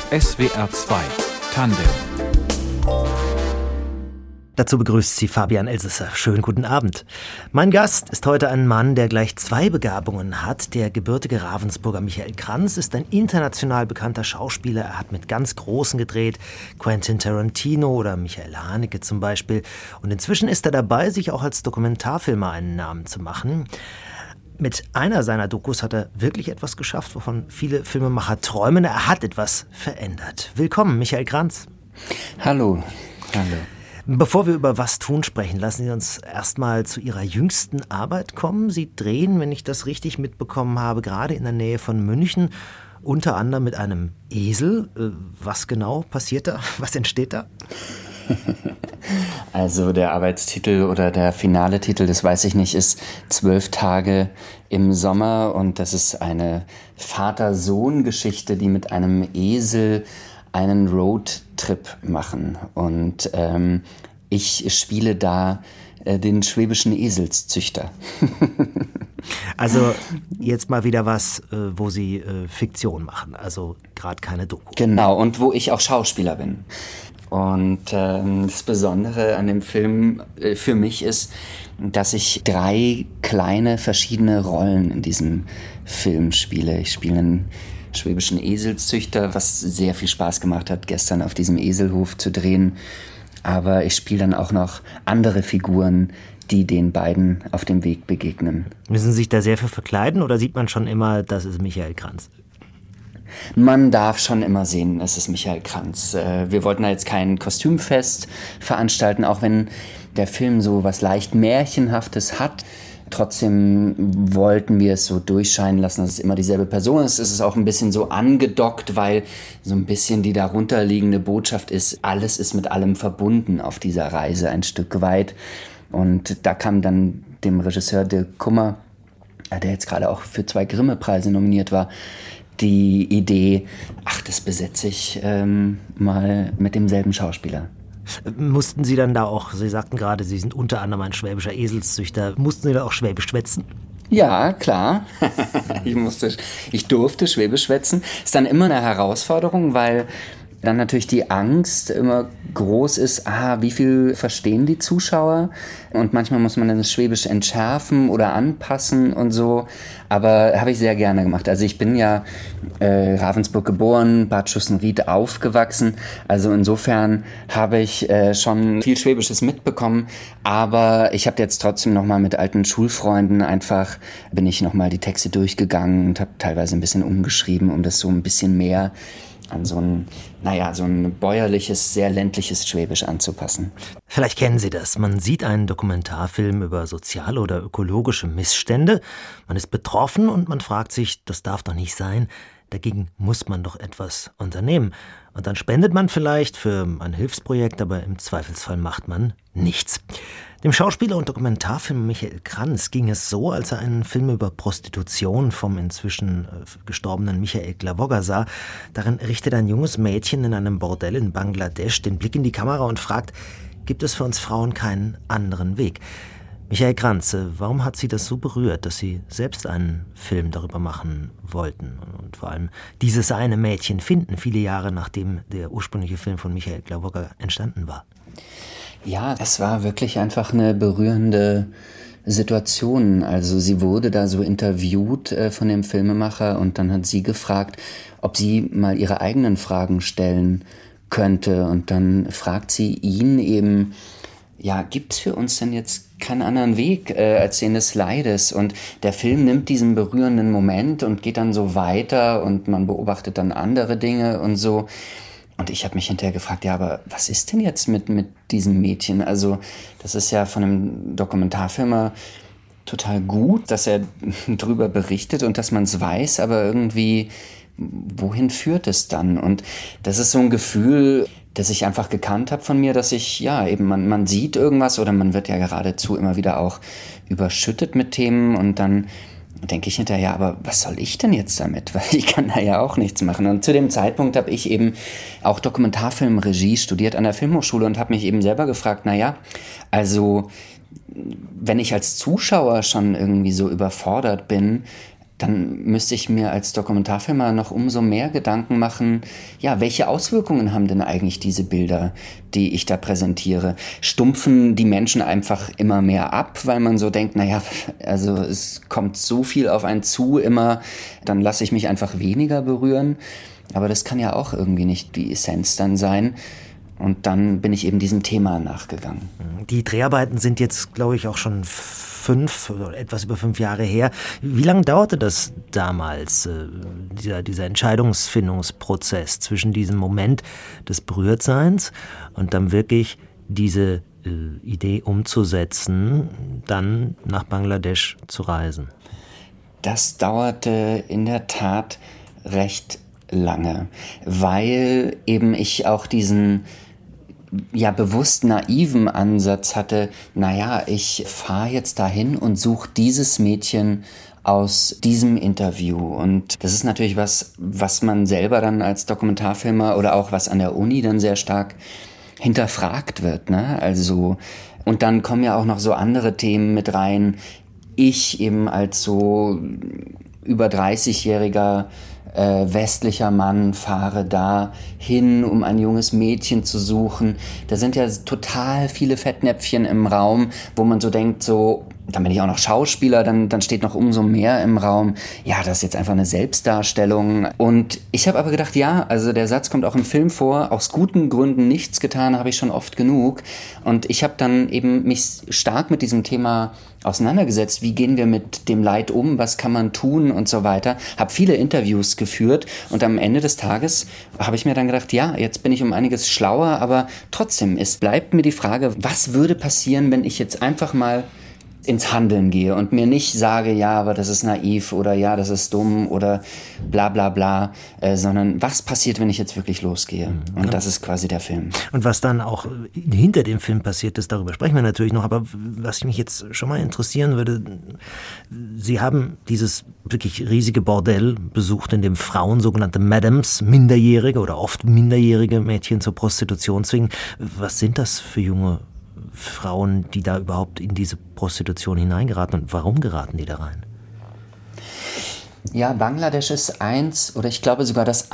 SWR 2 Tandem. Dazu begrüßt sie Fabian Elsesser. Schönen guten Abend. Mein Gast ist heute ein Mann, der gleich zwei Begabungen hat. Der gebürtige Ravensburger Michael Kranz ist ein international bekannter Schauspieler. Er hat mit ganz Großen gedreht, Quentin Tarantino oder Michael Haneke zum Beispiel. Und inzwischen ist er dabei, sich auch als Dokumentarfilmer einen Namen zu machen. Mit einer seiner Dokus hat er wirklich etwas geschafft, wovon viele Filmemacher träumen. Er hat etwas verändert. Willkommen, Michael Kranz. Hallo. Bevor wir über Was tun sprechen, lassen Sie uns erstmal zu Ihrer jüngsten Arbeit kommen. Sie drehen, wenn ich das richtig mitbekommen habe, gerade in der Nähe von München, unter anderem mit einem Esel. Was genau passiert da? Was entsteht da? Also der Arbeitstitel oder der finale Titel, das weiß ich nicht, ist 12 Tage im Sommer, und das ist eine Vater-Sohn-Geschichte, die mit einem Esel einen Roadtrip machen. Und ich spiele da den schwäbischen Eselszüchter. Also jetzt mal wieder was, wo Sie Fiktion machen, also gerade keine Doku. Genau, und wo ich auch Schauspieler bin. Und das Besondere an dem Film für mich ist, dass ich 3 kleine verschiedene Rollen in diesem Film spiele. Ich spiele einen schwäbischen Eselszüchter, was sehr viel Spaß gemacht hat, gestern auf diesem Eselhof zu drehen. Aber ich spiele dann auch noch andere Figuren, die den beiden auf dem Weg begegnen. Müssen Sie sich da sehr für verkleiden oder sieht man schon immer, das ist Michael Kranz? Man darf schon immer sehen, es ist Michael Kranz. Wir wollten da jetzt kein Kostümfest veranstalten, auch wenn der Film so was leicht Märchenhaftes hat. Trotzdem wollten wir es so durchscheinen lassen, dass es immer dieselbe Person ist. Es ist auch ein bisschen so angedockt, weil so ein bisschen die darunterliegende Botschaft ist, alles ist mit allem verbunden auf dieser Reise ein Stück weit. Und da kam dann dem Regisseur Dirk Kummer, der jetzt gerade auch für 2 Grimme-Preise nominiert war, die Idee, das besetze ich mal mit demselben Schauspieler. Mussten Sie dann da auch, Sie sagten gerade, Sie sind unter anderem ein schwäbischer Eselszüchter, mussten Sie da auch Schwäbisch schwätzen? Ja, klar. Ich durfte Schwäbisch schwätzen. Ist dann immer eine Herausforderung, weil dann natürlich die Angst immer groß ist, wie viel verstehen die Zuschauer? Und manchmal muss man dann das Schwäbisch entschärfen oder anpassen und so. Aber habe ich sehr gerne gemacht. Also ich bin ja Ravensburg geboren, Bad Schussenried aufgewachsen. Also insofern habe ich schon viel Schwäbisches mitbekommen. Aber ich habe jetzt trotzdem nochmal mit alten Schulfreunden bin ich nochmal die Texte durchgegangen und habe teilweise ein bisschen umgeschrieben, um das so ein bisschen mehr an so ein bäuerliches, sehr ländliches Schwäbisch anzupassen. Vielleicht kennen Sie das. Man sieht einen Dokumentarfilm über soziale oder ökologische Missstände. Man ist betroffen und man fragt sich, das darf doch nicht sein. Dagegen muss man doch etwas unternehmen. Und dann spendet man vielleicht für ein Hilfsprojekt, aber im Zweifelsfall macht man nichts. Dem Schauspieler und Dokumentarfilmer Michael Kranz ging es so, als er einen Film über Prostitution vom inzwischen gestorbenen Michael Glawogga sah. Darin richtet ein junges Mädchen in einem Bordell in Bangladesch den Blick in die Kamera und fragt, gibt es für uns Frauen keinen anderen Weg? Michael Kranz, warum hat Sie das so berührt, dass Sie selbst einen Film darüber machen wollten? Und vor allem dieses eine Mädchen finden, viele Jahre nachdem der ursprüngliche Film von Michael Glawogga entstanden war. Ja, das war wirklich einfach eine berührende Situation. Also sie wurde da so interviewt von dem Filmemacher und dann hat sie gefragt, ob sie mal ihre eigenen Fragen stellen könnte. Und dann fragt sie ihn eben, gibt's für uns denn jetzt keinen anderen Weg als den des Leides? Und der Film nimmt diesen berührenden Moment und geht dann so weiter und man beobachtet dann andere Dinge und so. Und ich habe mich hinterher gefragt, aber was ist denn jetzt mit diesem Mädchen? Also das ist ja von einem Dokumentarfilmer total gut, dass er drüber berichtet und dass man es weiß, aber irgendwie, wohin führt es dann? Und das ist so ein Gefühl, das ich einfach gekannt habe von mir, dass ich, man sieht irgendwas oder man wird ja geradezu immer wieder auch überschüttet mit Themen und dann denke ich hinterher, aber was soll ich denn jetzt damit? Weil ich kann da ja auch nichts machen. Und zu dem Zeitpunkt habe ich eben auch Dokumentarfilmregie studiert an der Filmhochschule und habe mich eben selber gefragt, also wenn ich als Zuschauer schon irgendwie so überfordert bin, dann müsste ich mir als Dokumentarfilmer noch umso mehr Gedanken machen, ja, welche Auswirkungen haben denn eigentlich diese Bilder, die ich da präsentiere? Stumpfen die Menschen einfach immer mehr ab, weil man so denkt, naja, also es kommt so viel auf einen zu immer, dann lasse ich mich einfach weniger berühren. Aber das kann ja auch irgendwie nicht die Essenz dann sein. Und dann bin ich eben diesem Thema nachgegangen. Die Dreharbeiten sind jetzt, glaube ich, auch schon etwas über 5 Jahre her. Wie lange dauerte das damals, dieser Entscheidungsfindungsprozess zwischen diesem Moment des Berührtseins und dann wirklich diese Idee umzusetzen, dann nach Bangladesch zu reisen? Das dauerte in der Tat recht lange, weil eben ich auch diesen bewusst naiven Ansatz hatte, naja, ich fahre jetzt dahin und suche dieses Mädchen aus diesem Interview. Und das ist natürlich was man selber dann als Dokumentarfilmer oder auch was an der Uni dann sehr stark hinterfragt wird, ne? Also, und dann kommen ja auch noch so andere Themen mit rein. Ich eben als so über 30-jähriger westlicher Mann fahre da hin, um ein junges Mädchen zu suchen. Da sind ja total viele Fettnäpfchen im Raum, wo man so denkt, so, dann bin ich auch noch Schauspieler, dann steht noch umso mehr im Raum. Ja, das ist jetzt einfach eine Selbstdarstellung. Und ich habe aber gedacht, ja, also der Satz kommt auch im Film vor, aus guten Gründen nichts getan habe ich schon oft genug. Und ich habe dann eben mich stark mit diesem Thema auseinandergesetzt. Wie gehen wir mit dem Leid um? Was kann man tun? Und so weiter. Habe viele Interviews geführt und am Ende des Tages habe ich mir dann gedacht, ja, jetzt bin ich um einiges schlauer, aber trotzdem, es bleibt mir die Frage, was würde passieren, wenn ich jetzt einfach mal ins Handeln gehe und mir nicht sage, ja, aber das ist naiv oder ja, das ist dumm oder bla bla bla, sondern was passiert, wenn ich jetzt wirklich losgehe? Und das ist quasi der Film. Und was dann auch hinter dem Film passiert ist, darüber sprechen wir natürlich noch, aber was mich jetzt schon mal interessieren würde, Sie haben dieses wirklich riesige Bordell besucht, in dem Frauen, sogenannte Madams, minderjährige oder oft minderjährige Mädchen zur Prostitution zwingen. Was sind das für junge Frauen, die da überhaupt in diese Prostitution hineingeraten und warum geraten die da rein? Ja, Bangladesch ist ich glaube sogar das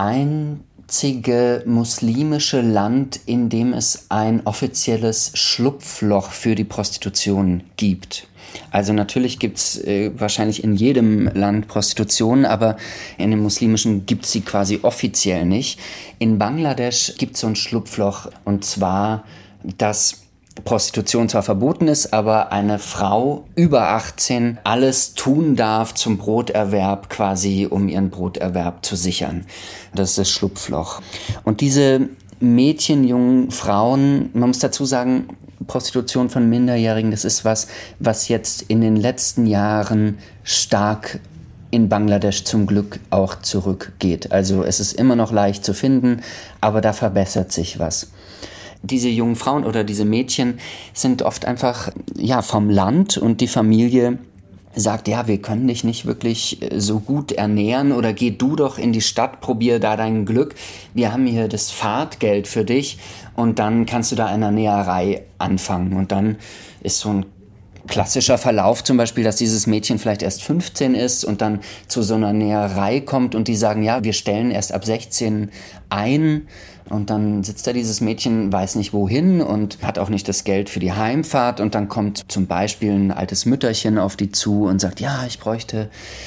einzige muslimische Land, in dem es ein offizielles Schlupfloch für die Prostitution gibt. Also natürlich gibt's wahrscheinlich in jedem Land Prostitution, aber in dem muslimischen gibt's sie quasi offiziell nicht. In Bangladesch gibt's so ein Schlupfloch, und zwar, dass Prostitution zwar verboten ist, aber eine Frau über 18 alles tun darf zum Broterwerb quasi, um ihren Broterwerb zu sichern. Das ist das Schlupfloch. Und diese Mädchen, jungen Frauen, man muss dazu sagen, Prostitution von Minderjährigen, das ist was jetzt in den letzten Jahren stark in Bangladesch zum Glück auch zurückgeht. Also es ist immer noch leicht zu finden, aber da verbessert sich was. Diese jungen Frauen oder diese Mädchen sind oft einfach vom Land und die Familie sagt, ja, wir können dich nicht wirklich so gut ernähren oder geh du doch in die Stadt, probier da dein Glück. Wir haben hier das Fahrtgeld für dich und dann kannst du da in der Näherei anfangen. Und dann ist so ein klassischer Verlauf zum Beispiel, dass dieses Mädchen vielleicht erst 15 ist und dann zu so einer Näherei kommt und die sagen, ja, wir stellen erst ab 16 ein. Und dann sitzt da dieses Mädchen, weiß nicht wohin und hat auch nicht das Geld für die Heimfahrt. Und dann kommt zum Beispiel ein altes Mütterchen auf die zu und sagt, ja, ich bräuchte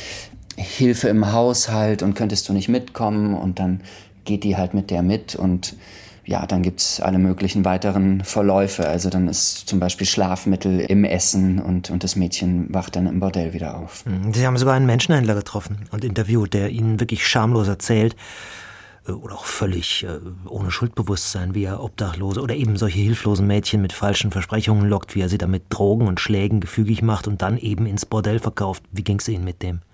Hilfe im Haushalt und könntest du nicht mitkommen? Und dann geht die halt mit der mit und ja, dann gibt's alle möglichen weiteren Verläufe. Also dann ist zum Beispiel Schlafmittel im Essen und das Mädchen wacht dann im Bordell wieder auf. Sie haben sogar einen Menschenhändler getroffen und interviewt, der Ihnen wirklich schamlos erzählt, oder auch völlig ohne Schuldbewusstsein, wie er Obdachlose oder eben solche hilflosen Mädchen mit falschen Versprechungen lockt, wie er sie dann mit Drogen und Schlägen gefügig macht und dann eben ins Bordell verkauft. Wie ging's Ihnen mit dem?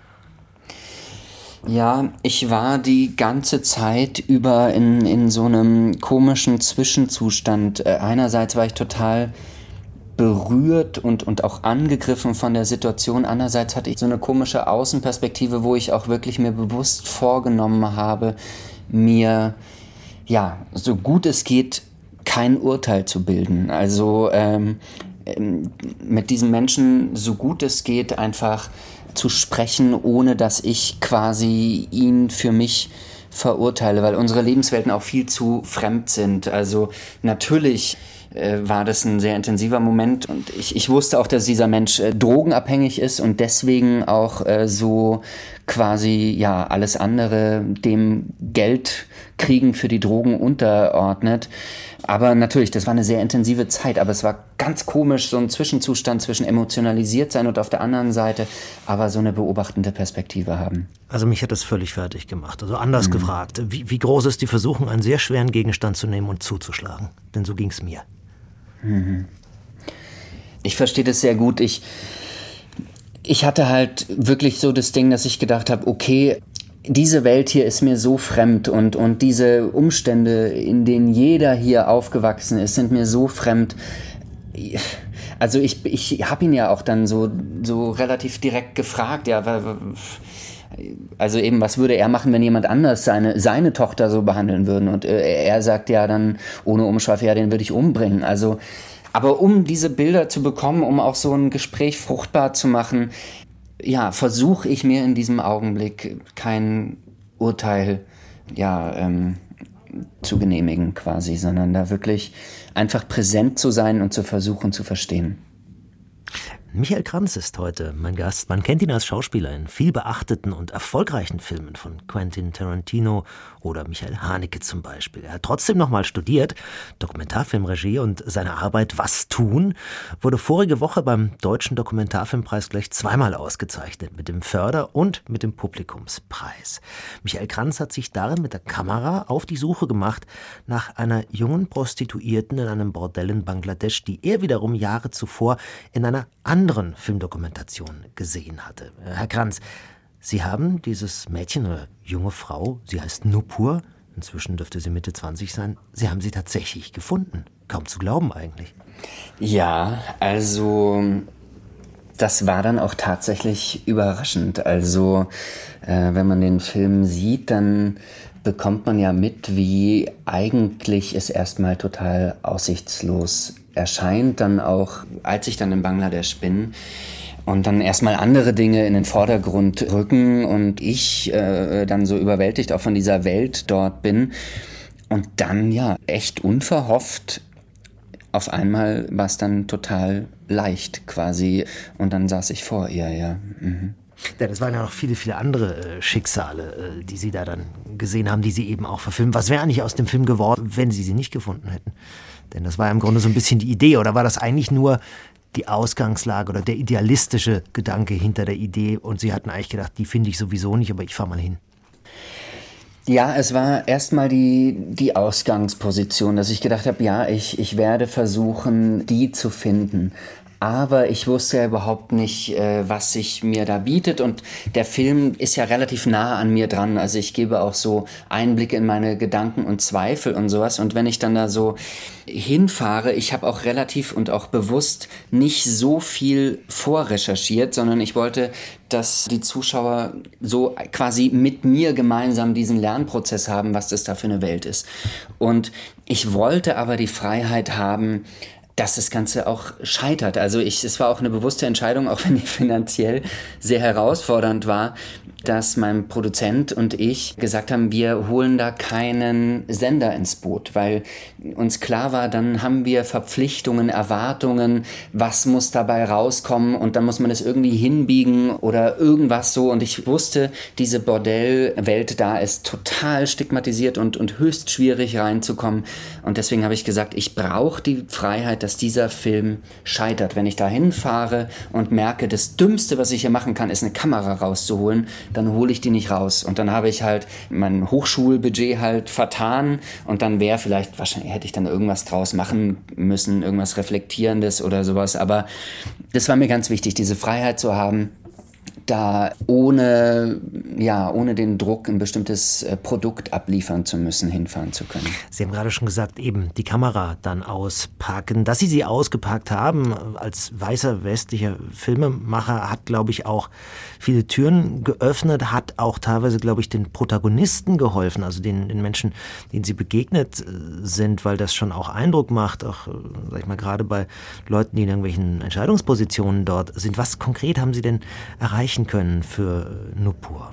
Ja, ich war die ganze Zeit über in so einem komischen Zwischenzustand. Einerseits war ich total berührt und auch angegriffen von der Situation. Andererseits hatte ich so eine komische Außenperspektive, wo ich auch wirklich mir bewusst vorgenommen habe, mir, so gut es geht, kein Urteil zu bilden. Also mit diesen Menschen, so gut es geht, einfach zu sprechen, ohne dass ich quasi ihn für mich verurteile, weil unsere Lebenswelten auch viel zu fremd sind. Also natürlich war das ein sehr intensiver Moment und ich wusste auch, dass dieser Mensch drogenabhängig ist und deswegen auch so quasi ja alles andere dem Geldkriegen für die Drogen unterordnet. Aber natürlich, das war eine sehr intensive Zeit, aber es war ganz komisch, so ein Zwischenzustand zwischen emotionalisiert sein und auf der anderen Seite aber so eine beobachtende Perspektive haben. Also mich hat das völlig fertig gemacht. Also anders gefragt, wie groß ist die Versuchung, einen sehr schweren Gegenstand zu nehmen und zuzuschlagen? Denn so ging's mir. Ich verstehe das sehr gut. Ich hatte halt wirklich so das Ding, dass ich gedacht habe, okay, diese Welt hier ist mir so fremd und diese Umstände, in denen jeder hier aufgewachsen ist, sind mir so fremd. Also ich habe ihn ja auch dann so relativ direkt gefragt, ja, also eben, was würde er machen, wenn jemand anders seine Tochter so behandeln würde? Und er sagt ja dann ohne Umschweife, ja, den würde ich umbringen. Also, aber um diese Bilder zu bekommen, um auch so ein Gespräch fruchtbar zu machen, ja, versuche ich mir in diesem Augenblick kein Urteil, zu genehmigen quasi, sondern da wirklich einfach präsent zu sein und zu versuchen zu verstehen. Michael Kranz ist heute mein Gast. Man kennt ihn als Schauspieler in viel beachteten und erfolgreichen Filmen von Quentin Tarantino oder Michael Haneke zum Beispiel. Er hat trotzdem nochmal studiert, Dokumentarfilmregie, und seine Arbeit Was tun wurde vorige Woche beim Deutschen Dokumentarfilmpreis gleich zweimal ausgezeichnet, mit dem Förder- und mit dem Publikumspreis. Michael Kranz hat sich darin mit der Kamera auf die Suche gemacht nach einer jungen Prostituierten in einem Bordell in Bangladesch, die er wiederum Jahre zuvor in einer anderen Filmdokumentation gesehen hatte. Herr Kranz, Sie haben dieses Mädchen oder junge Frau, sie heißt Nupur, inzwischen dürfte sie Mitte 20 sein, Sie haben sie tatsächlich gefunden. Kaum zu glauben eigentlich. Ja, also das war dann auch tatsächlich überraschend. Also wenn man den Film sieht, dann bekommt man ja mit, wie eigentlich es erstmal total aussichtslos erscheint. Dann auch, als ich dann in Bangladesch bin und dann erstmal andere Dinge in den Vordergrund rücken und ich dann so überwältigt auch von dieser Welt dort bin. Und dann ja echt unverhofft auf einmal war es dann total leicht quasi und dann saß ich vor ihr, ja. Ja, das waren ja noch viele, viele andere Schicksale, die Sie da dann gesehen haben, die Sie eben auch verfilmen. Was wäre eigentlich aus dem Film geworden, wenn Sie sie nicht gefunden hätten? Denn das war ja im Grunde so ein bisschen die Idee. Oder war das eigentlich nur die Ausgangslage oder der idealistische Gedanke hinter der Idee? Und Sie hatten eigentlich gedacht, die finde ich sowieso nicht, aber ich fahre mal hin. Ja, es war erstmal die Ausgangsposition, dass ich gedacht habe, ja, ich werde versuchen, die zu finden. Aber ich wusste ja überhaupt nicht, was sich mir da bietet. Und der Film ist ja relativ nah an mir dran. Also ich gebe auch so Einblicke in meine Gedanken und Zweifel und sowas. Und wenn ich dann da so hinfahre, ich habe auch relativ und auch bewusst nicht so viel vorrecherchiert, sondern ich wollte, dass die Zuschauer so quasi mit mir gemeinsam diesen Lernprozess haben, was das da für eine Welt ist. Und ich wollte aber die Freiheit haben, dass das Ganze auch scheitert. Also es war auch eine bewusste Entscheidung, auch wenn die finanziell sehr herausfordernd war, dass mein Produzent und ich gesagt haben, wir holen da keinen Sender ins Boot, weil uns klar war, dann haben wir Verpflichtungen, Erwartungen, was muss dabei rauskommen und dann muss man das irgendwie hinbiegen oder irgendwas so. Und ich wusste, diese Bordellwelt da ist total stigmatisiert und höchst schwierig reinzukommen. Und deswegen habe ich gesagt, ich brauche die Freiheit, dass dieser Film scheitert. Wenn ich da hinfahre und merke, das Dümmste, was ich hier machen kann, ist eine Kamera rauszuholen, dann hole ich die nicht raus. Und dann habe ich halt mein Hochschulbudget halt vertan und dann wahrscheinlich hätte ich dann irgendwas draus machen müssen, irgendwas Reflektierendes oder sowas. Aber das war mir ganz wichtig, diese Freiheit zu haben, da ohne den Druck ein bestimmtes Produkt abliefern zu müssen, hinfahren zu können. Sie haben gerade schon gesagt, eben die Kamera dann auspacken. Dass Sie ausgepackt haben als weißer westlicher Filmemacher hat, glaube ich, auch viele Türen geöffnet, hat auch teilweise, glaube ich, den Protagonisten geholfen, also den Menschen, denen Sie begegnet sind, weil das schon auch Eindruck macht, auch, sag ich mal, gerade bei Leuten, die in irgendwelchen Entscheidungspositionen dort sind. Was konkret haben Sie denn erreicht sprechen können für Nupur?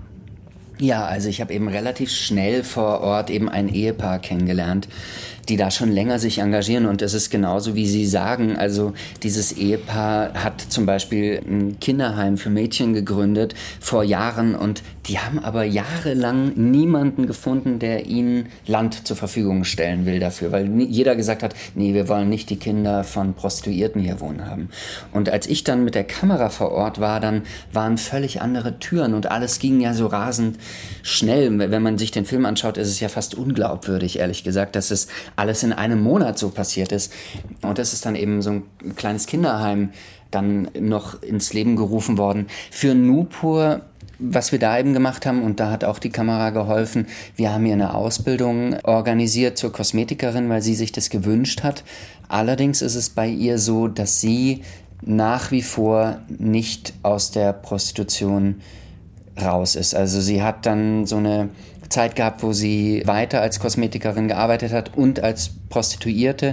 Ja, also ich habe eben relativ schnell vor Ort eben ein Ehepaar kennengelernt, die da schon länger sich engagieren, und es ist genauso, wie Sie sagen. Also dieses Ehepaar hat zum Beispiel ein Kinderheim für Mädchen gegründet vor Jahren, und die haben aber jahrelang niemanden gefunden, der ihnen Land zur Verfügung stellen will dafür, weil jeder gesagt hat, nee, wir wollen nicht die Kinder von Prostituierten hier wohnen haben. Und als ich dann mit der Kamera vor Ort war, dann waren völlig andere Türen und alles ging ja so rasend schnell. Wenn man sich den Film anschaut, ist es ja fast unglaubwürdig, ehrlich gesagt, dass es alles in einem Monat so passiert ist. Und das ist dann eben so ein kleines Kinderheim dann noch ins Leben gerufen worden. Für Nupur, was wir da eben gemacht haben, und da hat auch die Kamera geholfen, wir haben ihr eine Ausbildung organisiert zur Kosmetikerin, weil sie sich das gewünscht hat. Allerdings ist es bei ihr so, dass sie nach wie vor nicht aus der Prostitution raus ist. Also sie hat dann so eine Zeit gehabt, wo sie weiter als Kosmetikerin gearbeitet hat und als Prostituierte,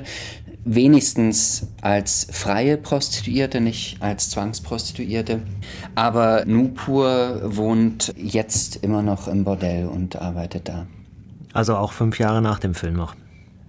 wenigstens als freie Prostituierte, nicht als Zwangsprostituierte. Aber Nupur wohnt jetzt immer noch im Bordell und arbeitet da. Also auch 5 Jahre nach dem Film noch?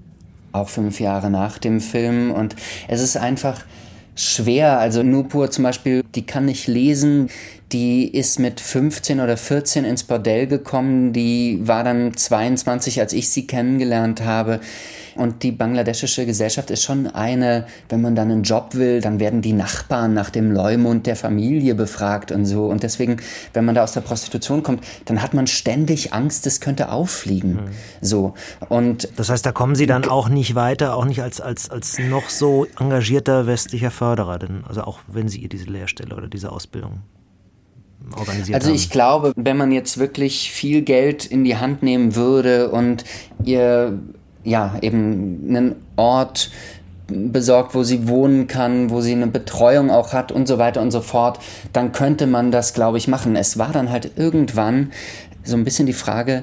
Auch 5 Jahre nach dem Film, und es ist einfach schwer. Also Nupur zum Beispiel, die kann nicht lesen. Die ist mit 15 oder 14 ins Bordell gekommen. Die war dann 22, als ich sie kennengelernt habe. Und die bangladeschische Gesellschaft ist schon eine, wenn man dann einen Job will, dann werden die Nachbarn nach dem Leumund der Familie befragt und so. Und deswegen, wenn man da aus der Prostitution kommt, dann hat man ständig Angst, es könnte auffliegen. So. Und das heißt, da kommen Sie dann auch nicht weiter, auch nicht als noch so engagierter westlicher Förderer, denn, also auch wenn Sie ihr diese Lehrstelle oder diese Ausbildung organisiert haben. Also ich glaube, wenn man jetzt wirklich viel Geld in die Hand nehmen würde und ihr eben einen Ort besorgt, wo sie wohnen kann, wo sie eine Betreuung auch hat und so weiter und so fort, dann könnte man das, glaube ich, machen. Es war dann halt irgendwann so ein bisschen die Frage,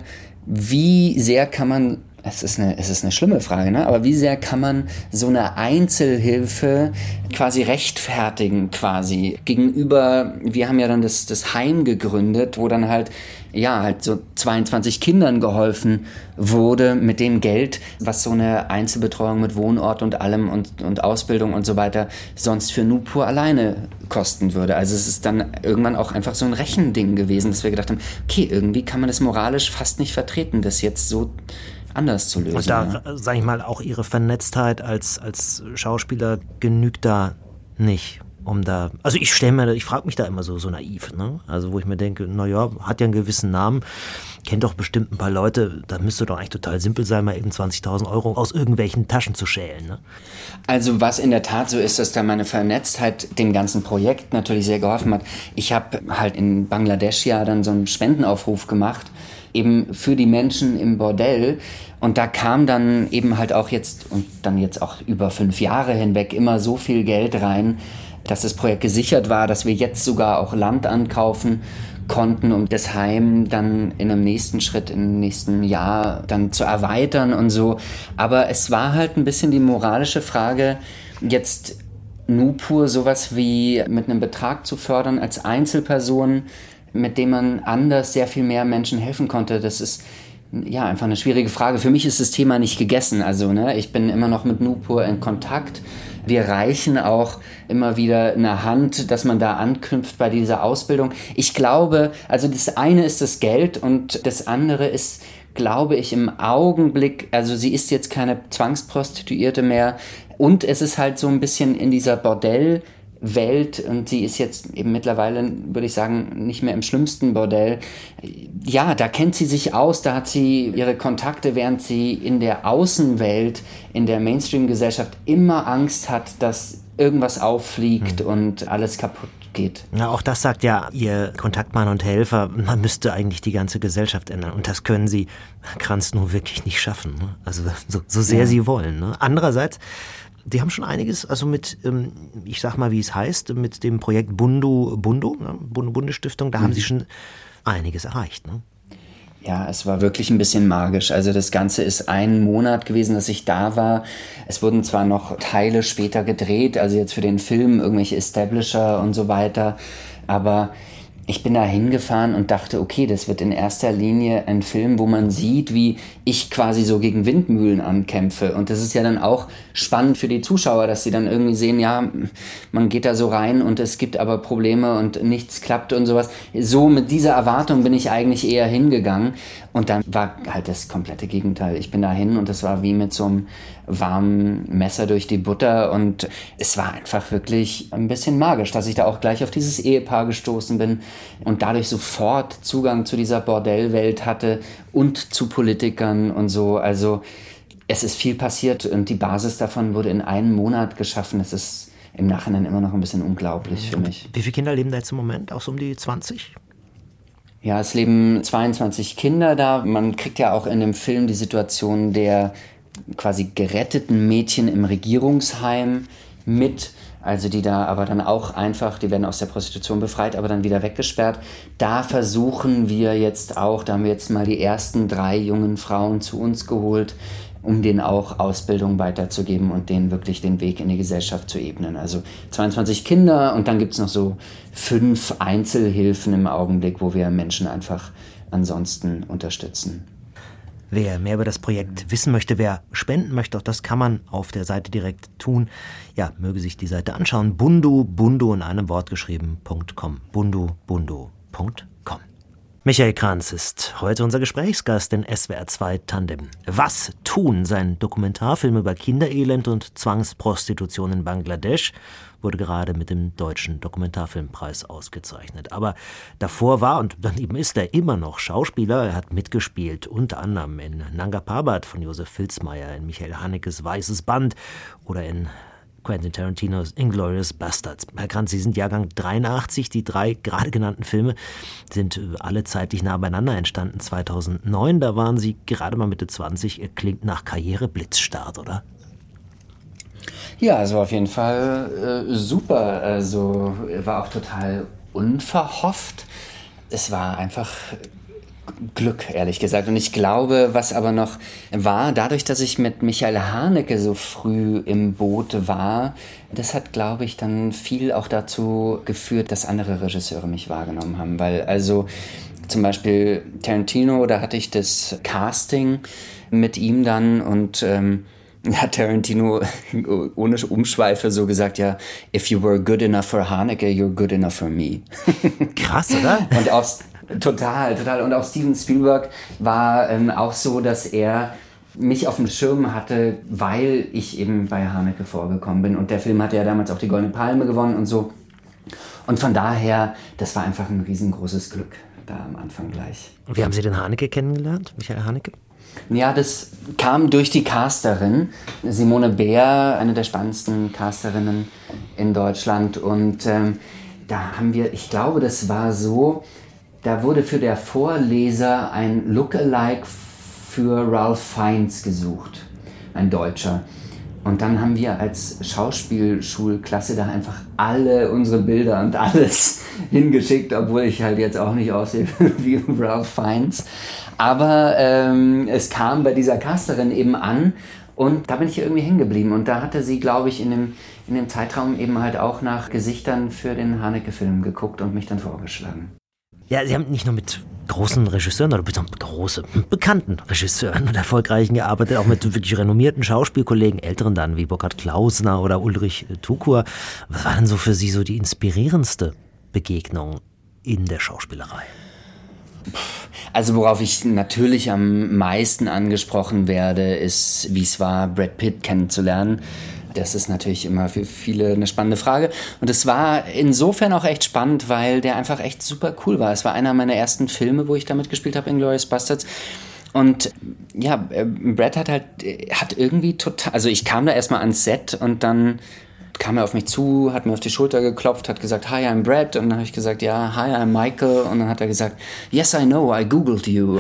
wie sehr kann man, es ist eine schlimme Frage, ne? Aber wie sehr kann man so eine Einzelhilfe quasi rechtfertigen quasi gegenüber, wir haben ja dann das Heim gegründet, wo dann halt so 22 Kindern geholfen wurde mit dem Geld, was so eine Einzelbetreuung mit Wohnort und allem und Ausbildung und so weiter sonst für Nupur alleine kosten würde. Also es ist dann irgendwann auch einfach so ein Rechending gewesen, dass wir gedacht haben, okay, irgendwie kann man das moralisch fast nicht vertreten, das jetzt so anders zu lösen. Und da, sag ich mal, auch Ihre Vernetztheit als Schauspieler genügt da nicht, um da, also ich frage mich da immer so naiv, ne? Also wo ich mir denke, naja, hat ja einen gewissen Namen, kennt doch bestimmt ein paar Leute, da müsste doch eigentlich total simpel sein, mal eben 20.000 Euro aus irgendwelchen Taschen zu schälen, ne? Also was in der Tat so ist, dass da meine Vernetztheit dem ganzen Projekt natürlich sehr geholfen hat. Ich habe halt in Bangladesch ja dann so einen Spendenaufruf gemacht, eben für die Menschen im Bordell. Und da kam dann eben halt auch jetzt auch über 5 Jahre hinweg immer so viel Geld rein, dass das Projekt gesichert war, dass wir jetzt sogar auch Land ankaufen konnten, um das Heim dann in einem nächsten Schritt, im nächsten Jahr dann zu erweitern und so. Aber es war halt ein bisschen die moralische Frage, jetzt Nupur sowas wie mit einem Betrag zu fördern als Einzelperson, mit dem man anders sehr viel mehr Menschen helfen konnte. Das ist einfach eine schwierige Frage. Für mich ist das Thema nicht gegessen. Also ich bin immer noch mit Nupur in Kontakt. Wir reichen auch immer wieder eine Hand, dass man da anknüpft bei dieser Ausbildung. Ich glaube, also das eine ist das Geld und das andere ist, glaube ich, im Augenblick, also sie ist jetzt keine Zwangsprostituierte mehr und es ist halt so ein bisschen in dieser Bordellwelt und sie ist jetzt eben mittlerweile, würde ich sagen, nicht mehr im schlimmsten Bordell. Ja, da kennt sie sich aus, da hat sie ihre Kontakte, während sie in der Außenwelt, in der Mainstream-Gesellschaft immer Angst hat, dass irgendwas auffliegt und alles kaputt geht. Ja, auch das sagt ja Ihr Kontaktmann und Helfer, man müsste eigentlich die ganze Gesellschaft ändern. Und das können Sie, Kranz, nur wirklich nicht schaffen. Ne? Also so sehr Sie wollen. Ne? Andererseits, die haben schon einiges, also mit, ich sag mal, wie es heißt, mit dem Projekt Bundestiftung, da haben Sie schon einiges erreicht, ne? Ja, es war wirklich ein bisschen magisch. Also das Ganze ist 1 Monat gewesen, dass ich da war. Es wurden zwar noch Teile später gedreht, also jetzt für den Film irgendwelche Establisher und so weiter, aber ich bin da hingefahren und dachte, okay, das wird in erster Linie ein Film, wo man sieht, wie ich quasi so gegen Windmühlen ankämpfe. Und das ist ja dann auch spannend für die Zuschauer, dass sie dann irgendwie sehen, ja, man geht da so rein und es gibt aber Probleme und nichts klappt und sowas. So mit dieser Erwartung bin ich eigentlich eher hingegangen. Und dann war halt das komplette Gegenteil. Ich bin da hin und es war wie mit so einem warmen Messer durch die Butter. Und es war einfach wirklich ein bisschen magisch, dass ich da auch gleich auf dieses Ehepaar gestoßen bin und dadurch sofort Zugang zu dieser Bordellwelt hatte und zu Politikern und so. Also es ist viel passiert und die Basis davon wurde in einem Monat geschaffen. Es ist im Nachhinein immer noch ein bisschen unglaublich für mich. Wie viele Kinder leben da jetzt im Moment? Auch so um die 20? Ja, es leben 22 Kinder da. Man kriegt ja auch in dem Film die Situation der quasi geretteten Mädchen im Regierungsheim mit, also die da aber dann auch einfach, die werden aus der Prostitution befreit, aber dann wieder weggesperrt. Da versuchen wir jetzt auch, da haben wir jetzt mal die ersten 3 jungen Frauen zu uns geholt, um denen auch Ausbildung weiterzugeben und denen wirklich den Weg in die Gesellschaft zu ebnen. Also 22 Kinder und dann gibt es noch so 5 Einzelhilfen im Augenblick, wo wir Menschen einfach ansonsten unterstützen. Wer mehr über das Projekt wissen möchte, wer spenden möchte, auch das kann man auf der Seite direkt tun. Ja, möge sich die Seite anschauen. Bundu in einem Wort geschrieben.com. bundu.com. Michael Kranz ist heute unser Gesprächsgast in SWR 2 Tandem. Was tun? Sein Dokumentarfilm über Kinderelend und Zwangsprostitution in Bangladesch wurde gerade mit dem Deutschen Dokumentarfilmpreis ausgezeichnet. Aber davor war und daneben ist er immer noch Schauspieler. Er hat mitgespielt, unter anderem in Nanga Parbat von Josef Filzmaier, in Michael Hanekes Weißes Band oder in Quentin Tarantinos Inglourious Basterds. Herr Kranz, Sie sind Jahrgang 83. Die 3 gerade genannten Filme sind alle zeitlich nah beieinander entstanden. 2009, da waren Sie gerade mal Mitte 20. Klingt nach Karriereblitzstart, oder? Ja, also auf jeden Fall super. Also war auch total unverhofft. Es war einfach Glück, ehrlich gesagt. Und ich glaube, was aber noch war, dadurch, dass ich mit Michael Haneke so früh im Boot war, das hat, glaube ich, dann viel auch dazu geführt, dass andere Regisseure mich wahrgenommen haben. Weil also zum Beispiel Tarantino, da hatte ich das Casting mit ihm dann und hat Tarantino ohne Umschweife so gesagt, ja, if you were good enough for Haneke, you're good enough for me. Krass, oder? Und auch total. Und auch Steven Spielberg war auch so, dass er mich auf dem Schirm hatte, weil ich eben bei Haneke vorgekommen bin. Und der Film hatte ja damals auch die Goldene Palme gewonnen und so. Und von daher, das war einfach ein riesengroßes Glück da am Anfang gleich. Und wie haben Sie den Haneke kennengelernt, Michael Haneke? Ja, das kam durch die Casterin, Simone Bär, eine der spannendsten Casterinnen in Deutschland. Und da haben wir, ich glaube, das war so, da wurde für der Vorleser ein Lookalike für Ralph Fiennes gesucht, ein Deutscher. Und dann haben wir als Schauspielschulklasse da einfach alle unsere Bilder und alles hingeschickt, obwohl ich halt jetzt auch nicht aussehe wie Ralph Fiennes. Aber es kam bei dieser Casterin eben an und da bin ich irgendwie hängen geblieben. Und da hatte sie, glaube ich, in dem Zeitraum eben halt auch nach Gesichtern für den Haneke-Film geguckt und mich dann vorgeschlagen. Ja, Sie haben nicht nur mit großen Regisseuren oder bekannten Regisseuren und Erfolgreichen gearbeitet, auch mit wirklich renommierten Schauspielkollegen, älteren dann wie Burkhard Klausner oder Ulrich Tukur. Was war denn so für Sie so die inspirierendste Begegnung in der Schauspielerei? Also worauf ich natürlich am meisten angesprochen werde, ist, wie es war, Brad Pitt kennenzulernen. Das ist natürlich immer für viele eine spannende Frage. Und es war insofern auch echt spannend, weil der einfach echt super cool war. Es war einer meiner ersten Filme, wo ich da mitgespielt habe, Inglourious Basterds. Und ja, Brad hat irgendwie total... Also ich kam da erstmal ans Set und dann kam er auf mich zu, hat mir auf die Schulter geklopft, hat gesagt, hi, I'm Brad. Und dann habe ich gesagt, ja, hi, I'm Michael. Und dann hat er gesagt, yes, I know, I googled you.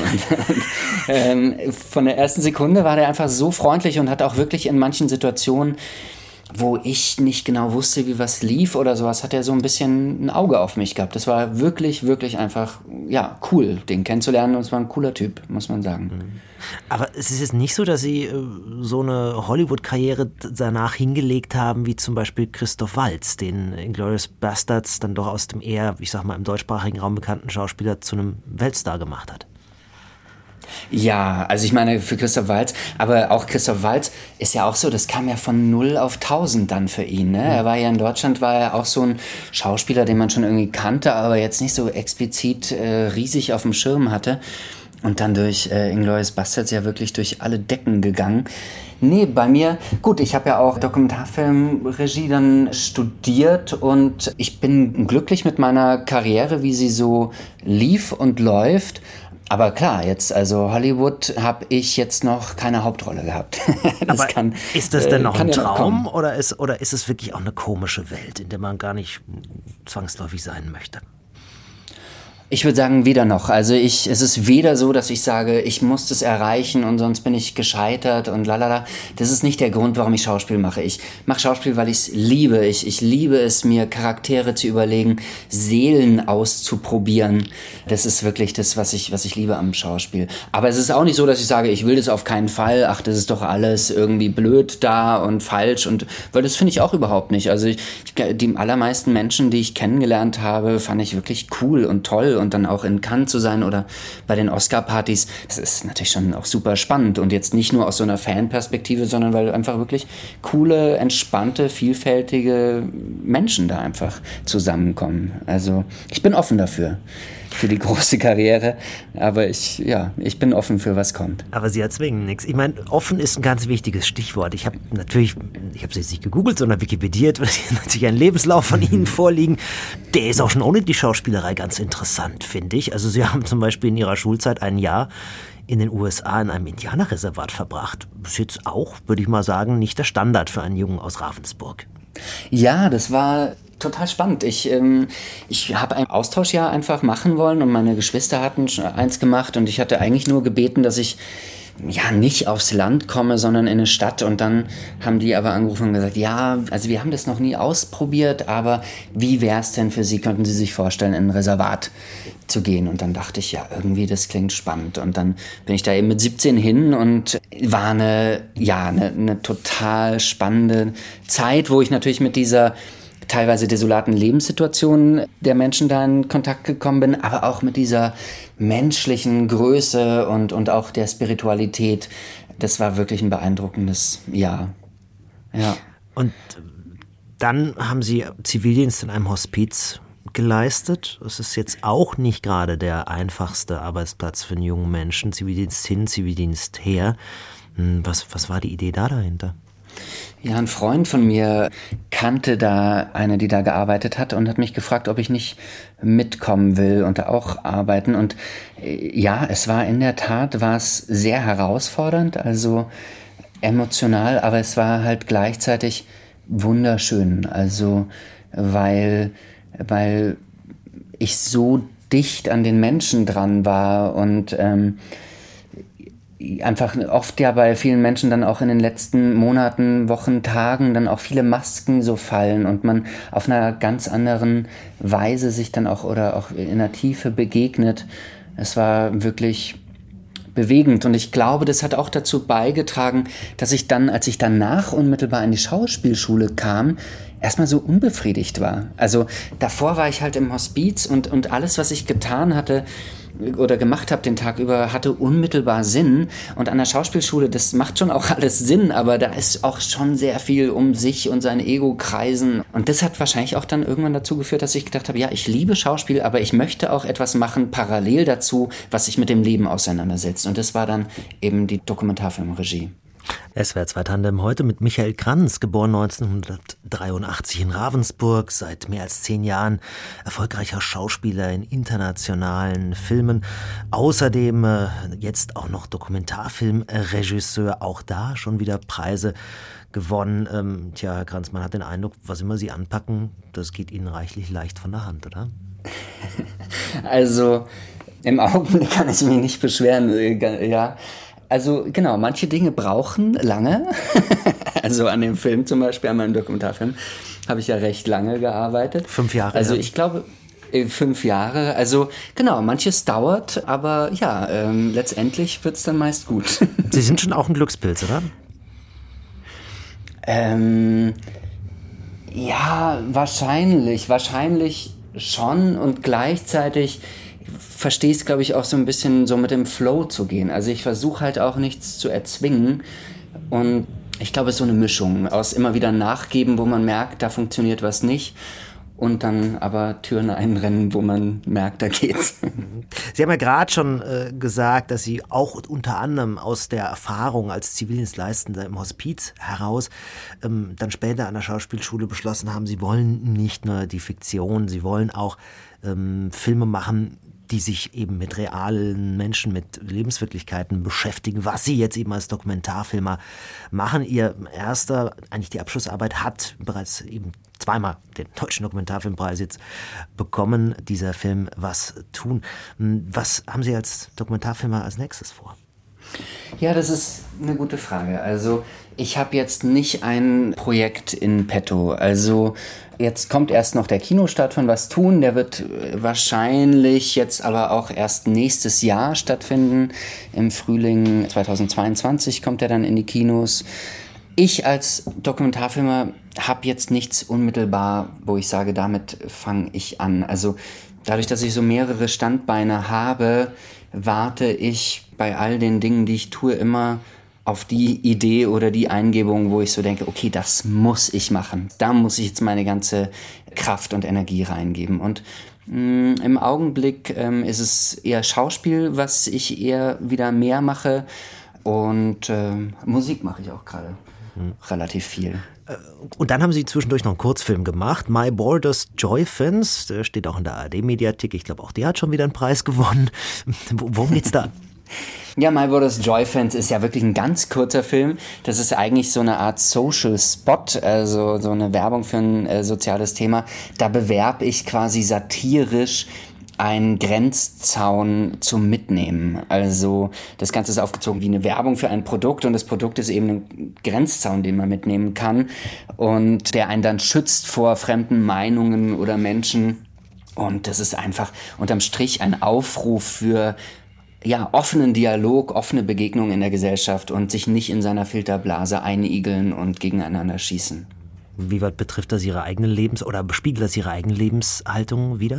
Und von der ersten Sekunde war der einfach so freundlich und hat auch wirklich in manchen Situationen wo ich nicht genau wusste, wie was lief oder sowas, hat er so ein bisschen ein Auge auf mich gehabt. Das war wirklich, wirklich einfach, ja, cool, den kennenzulernen. Und es war ein cooler Typ, muss man sagen. Aber es ist jetzt nicht so, dass Sie so eine Hollywood-Karriere danach hingelegt haben, wie zum Beispiel Christoph Waltz, den Inglourious Basterds dann doch aus dem eher, ich sag mal, im deutschsprachigen Raum bekannten Schauspieler zu einem Weltstar gemacht hat. Ja, also ich meine für Christoph Waltz, aber auch Christoph Waltz ist ja auch so, das kam ja von 0 auf 1000 dann für ihn. Ne? Er war ja in Deutschland, war er auch so ein Schauspieler, den man schon irgendwie kannte, aber jetzt nicht so explizit riesig auf dem Schirm hatte. Und dann durch Inglourious Basterds ja wirklich durch alle Decken gegangen. Nee, bei mir, gut, ich habe ja auch Dokumentarfilmregie dann studiert und ich bin glücklich mit meiner Karriere, wie sie so lief und läuft. Aber klar, jetzt, also Hollywood habe ich jetzt noch keine Hauptrolle gehabt. Aber ist das denn noch ein Traum noch oder ist es wirklich auch eine komische Welt, in der man gar nicht zwangsläufig sein möchte? Ich würde sagen, weder noch. Also es ist weder so, dass ich sage, ich muss das erreichen und sonst bin ich gescheitert und lalala. Das ist nicht der Grund, warum ich Schauspiel mache. Ich mache Schauspiel, weil ich es liebe. Ich liebe es, mir Charaktere zu überlegen, Seelen auszuprobieren. Das ist wirklich das, was ich liebe am Schauspiel. Aber es ist auch nicht so, dass ich sage, ich will das auf keinen Fall. Ach, das ist doch alles irgendwie blöd da und falsch. Weil das finde ich auch überhaupt nicht. Also die allermeisten Menschen, die ich kennengelernt habe, fand ich wirklich cool und toll. Und dann auch in Cannes zu sein oder bei den Oscar-Partys, das ist natürlich schon auch super spannend. Und jetzt nicht nur aus so einer Fanperspektive, sondern weil einfach wirklich coole, entspannte, vielfältige Menschen da einfach zusammenkommen. Also ich bin offen dafür, für die große Karriere. Aber ich bin offen für was kommt. Aber Sie erzwingen nichts. Ich meine, offen ist ein ganz wichtiges Stichwort. Ich habe es jetzt nicht gegoogelt, sondern wikipediert, weil hier natürlich ein Lebenslauf von Ihnen vorliegen. Der ist auch schon ohne die Schauspielerei ganz interessant, finde ich. Also Sie haben zum Beispiel in Ihrer Schulzeit ein Jahr in den USA in einem Indianerreservat verbracht. Das ist jetzt auch, würde ich mal sagen, nicht der Standard für einen Jungen aus Ravensburg. Ja, das war total spannend. Ich habe ein Austauschjahr einfach machen wollen und meine Geschwister hatten eins gemacht und ich hatte eigentlich nur gebeten, dass ich nicht aufs Land komme, sondern in eine Stadt. Und dann haben die aber angerufen und gesagt, ja, also wir haben das noch nie ausprobiert, aber wie wär's denn für Sie? Könnten Sie sich vorstellen, in ein Reservat zu gehen? Und dann dachte ich, ja, irgendwie, das klingt spannend. Und dann bin ich da eben mit 17 hin und war eine total spannende Zeit, wo ich natürlich mit dieser teilweise desolaten Lebenssituationen der Menschen da in Kontakt gekommen bin, aber auch mit dieser menschlichen Größe und auch der Spiritualität. Das war wirklich ein beeindruckendes Jahr. Ja. Und dann haben Sie Zivildienst in einem Hospiz geleistet. Das ist jetzt auch nicht gerade der einfachste Arbeitsplatz für einen jungen Menschen. Zivildienst hin, Zivildienst her. Was war die Idee dahinter? Ja, ein Freund von mir kannte da eine, die da gearbeitet hat und hat mich gefragt, ob ich nicht mitkommen will und da auch arbeiten. Und ja, es war in der Tat, war es sehr herausfordernd, also emotional, aber es war halt gleichzeitig wunderschön. Also weil ich so dicht an den Menschen dran war und einfach oft ja bei vielen Menschen dann auch in den letzten Monaten, Wochen, Tagen dann auch viele Masken so fallen und man auf einer ganz anderen Weise sich dann auch oder auch in der Tiefe begegnet. Es war wirklich bewegend und ich glaube, das hat auch dazu beigetragen, dass ich dann, als ich danach unmittelbar in die Schauspielschule kam, erstmal so unbefriedigt war. Also davor war ich halt im Hospiz und alles, was ich getan hatte oder gemacht habe den Tag über, hatte unmittelbar Sinn. Und an der Schauspielschule, das macht schon auch alles Sinn, aber da ist auch schon sehr viel um sich und sein Ego kreisen. Und das hat wahrscheinlich auch dann irgendwann dazu geführt, dass ich gedacht habe, ja, ich liebe Schauspiel, aber ich möchte auch etwas machen, parallel dazu, was sich mit dem Leben auseinandersetzt. Und das war dann eben die Dokumentarfilmregie. SWR 2 Tandem heute mit Michael Kranz, geboren 1983 in Ravensburg, seit mehr als 10 Jahren erfolgreicher Schauspieler in internationalen Filmen. Außerdem jetzt auch noch Dokumentarfilmregisseur, auch da schon wieder Preise gewonnen. Herr Kranz, man hat den Eindruck, was immer Sie anpacken, das geht Ihnen reichlich leicht von der Hand, oder? Also im Augenblick kann ich mich nicht beschweren, ja. Also genau, manche Dinge brauchen lange, Also an dem Film zum Beispiel, an meinem Dokumentarfilm, habe ich ja recht lange gearbeitet. 5 Jahre. Also ja. ich glaube, 5 Jahre. Also genau, manches dauert, aber ja, letztendlich wird es dann meist gut. Sie sind schon auch ein Glückspilz, oder? Ja, wahrscheinlich schon, und gleichzeitig verstehe ich es, glaube ich, auch so ein bisschen so mit dem Flow zu gehen. Also ich versuche halt auch nichts zu erzwingen, und ich glaube, es ist so eine Mischung aus immer wieder nachgeben, wo man merkt, da funktioniert was nicht, und dann aber Türen einrennen, wo man merkt, da geht's. Sie haben ja gerade schon gesagt, dass Sie auch unter anderem aus der Erfahrung als Zivildienstleistender im Hospiz heraus dann später an der Schauspielschule beschlossen haben, Sie wollen nicht nur die Fiktion, Sie wollen auch Filme machen, die sich eben mit realen Menschen, mit Lebenswirklichkeiten beschäftigen, was Sie jetzt eben als Dokumentarfilmer machen. Ihr erster, eigentlich die Abschlussarbeit, hat bereits eben 2-mal den Deutschen Dokumentarfilmpreis jetzt bekommen, dieser Film Was tun. Was haben Sie als Dokumentarfilmer als nächstes vor? Ja, das ist eine gute Frage. Also ich habe jetzt nicht ein Projekt in petto. Also jetzt kommt erst noch der Kinostart von Was tun. Der wird wahrscheinlich jetzt aber auch erst nächstes Jahr stattfinden. Im Frühling 2022 kommt er dann in die Kinos. Ich als Dokumentarfilmer habe jetzt nichts unmittelbar, wo ich sage, damit fange ich an. Also dadurch, dass ich so mehrere Standbeine habe, warte ich bei all den Dingen, die ich tue, immer auf die Idee oder die Eingebung, wo ich so denke, okay, das muss ich machen. Da muss ich jetzt meine ganze Kraft und Energie reingeben. Und im Augenblick ist es eher Schauspiel, was ich eher wieder mehr mache. Und Musik mache ich auch gerade relativ viel. Und dann haben Sie zwischendurch noch einen Kurzfilm gemacht, My Borders Joy-Fans, der steht auch in der ARD-Mediathek, ich glaube auch der hat schon wieder einen Preis gewonnen. Worum geht's da? Ja, My Borders Joy-Fans ist ja wirklich ein ganz kurzer Film. Das ist eigentlich so eine Art Social Spot, also so eine Werbung für ein soziales Thema. Da bewerbe ich quasi satirisch einen Grenzzaun zum Mitnehmen. Also das Ganze ist aufgezogen wie eine Werbung für ein Produkt, und das Produkt ist eben ein Grenzzaun, den man mitnehmen kann und der einen dann schützt vor fremden Meinungen oder Menschen. Und das ist einfach unterm Strich ein Aufruf für offenen Dialog, offene Begegnung in der Gesellschaft und sich nicht in seiner Filterblase einigeln und gegeneinander schießen. Wie weit betrifft das Ihre eigene oder spiegelt das Ihre eigene Lebenshaltung wider?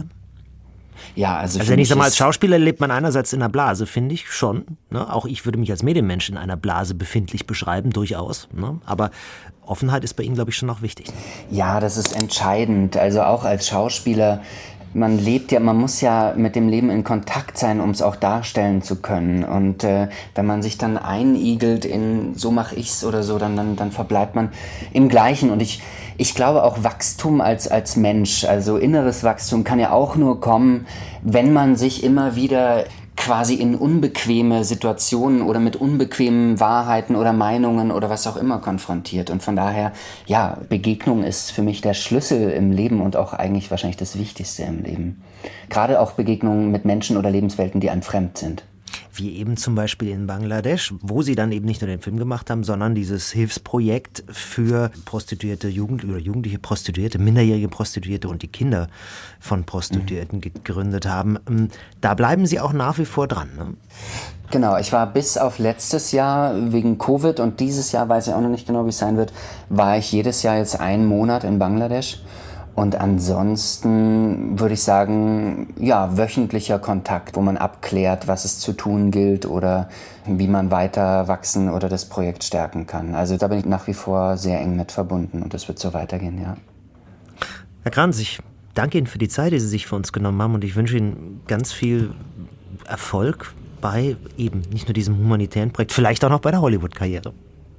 Ja, also wenn ich sage mal, als Schauspieler lebt man einerseits in einer Blase, finde ich schon. Ne? Auch ich würde mich als Medienmensch in einer Blase befindlich beschreiben, durchaus. Ne? Aber Offenheit ist bei Ihnen, glaube ich, schon auch wichtig. Ja, das ist entscheidend. Also auch als Schauspieler, man muss ja mit dem Leben in Kontakt sein, um es auch darstellen zu können. Und wenn man sich dann einigelt in so mache ich's oder so, dann verbleibt man im Gleichen. Und ich glaube auch Wachstum als Mensch, also inneres Wachstum kann ja auch nur kommen, wenn man sich immer wieder quasi in unbequeme Situationen oder mit unbequemen Wahrheiten oder Meinungen oder was auch immer konfrontiert. Und von daher, ja, Begegnung ist für mich der Schlüssel im Leben und auch eigentlich wahrscheinlich das Wichtigste im Leben. Gerade auch Begegnungen mit Menschen oder Lebenswelten, die einem fremd sind. Wie eben zum Beispiel in Bangladesch, wo Sie dann eben nicht nur den Film gemacht haben, sondern dieses Hilfsprojekt für prostituierte jugendliche Prostituierte, minderjährige Prostituierte und die Kinder von Prostituierten gegründet haben. Da bleiben Sie auch nach wie vor dran, ne? Genau, ich war bis auf letztes Jahr wegen Covid, und dieses Jahr weiß ich auch noch nicht genau, wie es sein wird, war ich jedes Jahr jetzt einen Monat in Bangladesch. Und ansonsten würde ich sagen, ja, wöchentlicher Kontakt, wo man abklärt, was es zu tun gilt oder wie man weiter wachsen oder das Projekt stärken kann. Also da bin ich nach wie vor sehr eng mit verbunden, und das wird so weitergehen, ja. Herr Kranz, ich danke Ihnen für die Zeit, die Sie sich für uns genommen haben, und ich wünsche Ihnen ganz viel Erfolg bei eben nicht nur diesem humanitären Projekt, vielleicht auch noch bei der Hollywood-Karriere.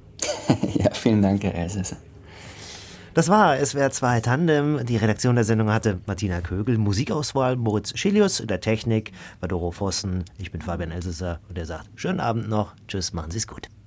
Ja, vielen Dank, Herr Elsässer. Das war SWR 2 Tandem. Die Redaktion der Sendung hatte Martina Kögel, Musikauswahl Moritz Schelius, in der Technik war Doro Vossen. Ich bin Fabian Elsässer und er sagt, schönen Abend noch. Tschüss, machen Sie es gut.